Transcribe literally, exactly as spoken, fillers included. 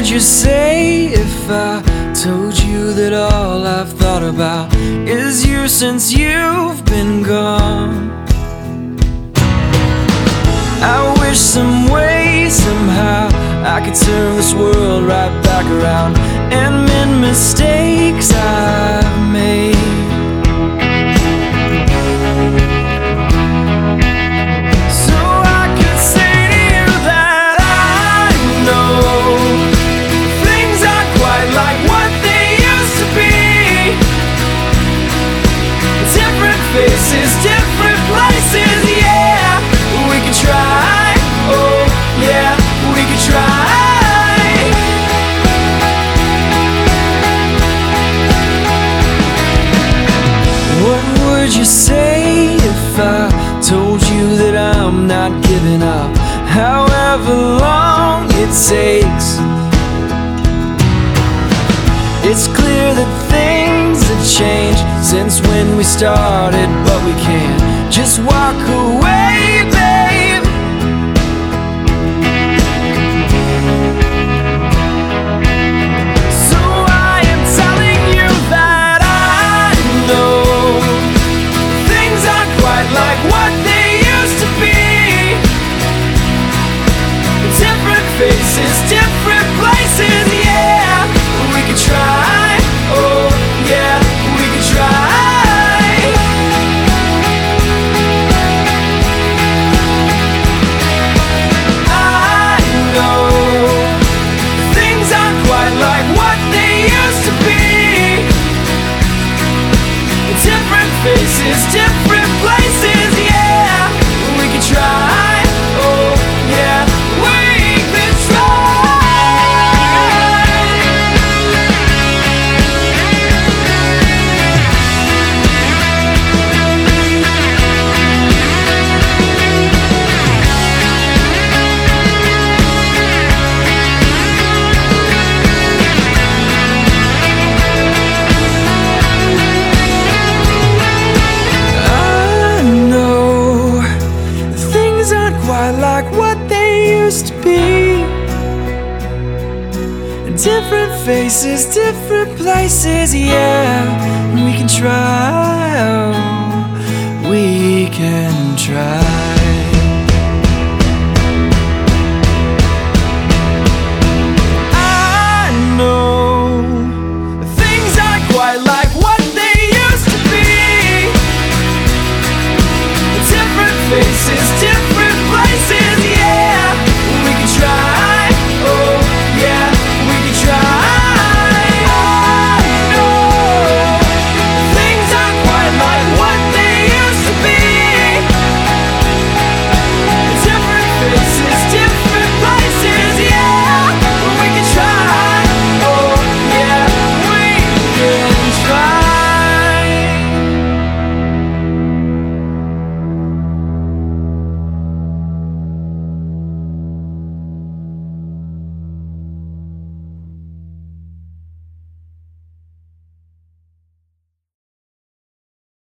would you say if I told you that all I've thought about is you since you've been gone? I wish some way, somehow, I could turn this world right back around and mend mistakes I've made. So I could say to you that I know things aren't quite like what they used to be. Different faces, different places, yeah. We could try, oh yeah, we could try. What would you say if I told you that I'm not giving up, however long it takes? It's clear that things have changed since when we started, but we can't just walk away, babe. So I am telling you that I know things aren't quite like what they used to be. Different faces, different places, yeah. We could try, oh yeah, we could try. I know things aren't quite like what they used to be. Different faces, different places, yeah. We could try, oh yeah, we could try. I know things aren't quite like what they used to be. Different faces, different places, yeah. We can try, oh, we can try.